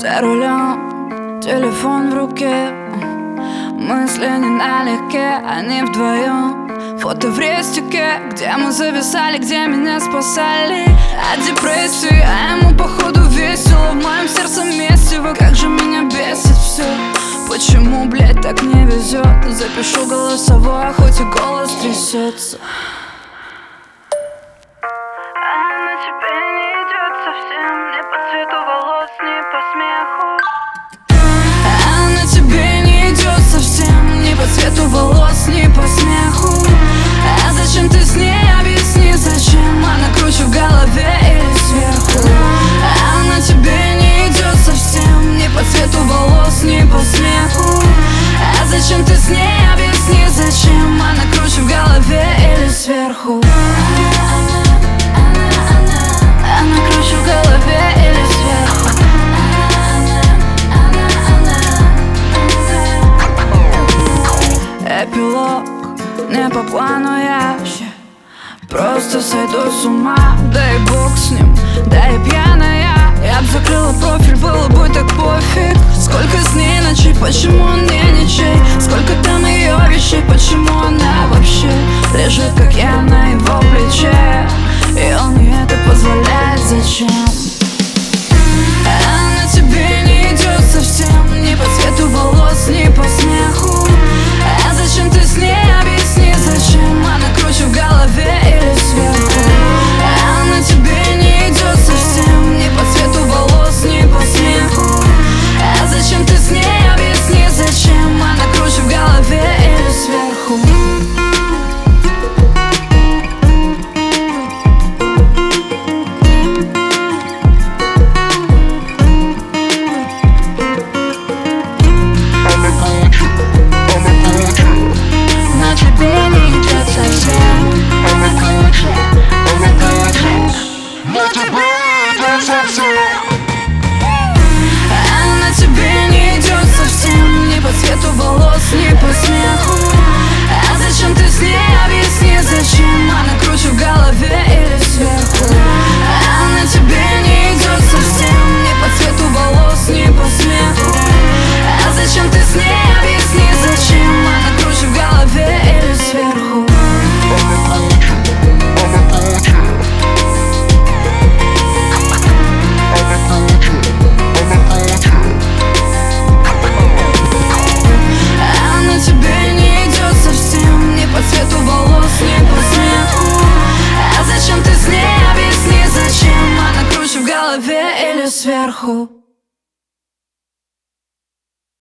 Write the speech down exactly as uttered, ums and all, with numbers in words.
За рулем, телефон в руке, мысли не налегке, они вдвоем. Фото в рестике, где мы зависали, где меня спасали от депрессии, а ему походу весело. В моем сердце месиво, как же меня бесит все. Почему, блядь, так не везет? Запишу голосовое, хоть и голос трясется. Цвету волос, не по смеху. А зачем ты с ней? Объясни, зачем? Она круче в голове или сверху? Она тебе не идет совсем. Не по цвету волос, не по смеху. А зачем ты с ней? Объясни, зачем? Она круче в голове или сверху? Она круче в голове или сверху? Эпилог, не по плану я вообще просто сойду с ума. Да и бог с ним, да и пьяная. Я б закрыла профиль, было бы так пофиг. Сколько с ней ночей, почему он мне ничей? Сколько там ее вещей, почему она вообще лежит, как я на его плече? И он ей это позволяет, зачем? Она тебе не идет совсем. Не по цвету волос, не по смеху. А зачем ты с ней? Объясни, зачем? Она круче в голове или сверху? Она тебе не идет совсем. Не по цвету волос, не по смеху. А зачем ты с ней? Объясни, зачем? Она круче в голове или сверху? Она тебе не идет совсем. Не по цвету волос, не по смеху. А зачем ты с ней? Объясни, зачем? Она круче в голове или сверху? Она тебе не идет совсем. Не по цвету волос, не по смеху. А зачем ты с ней? Объясни, зачем? Она круче в голове или сверху? Или сверху?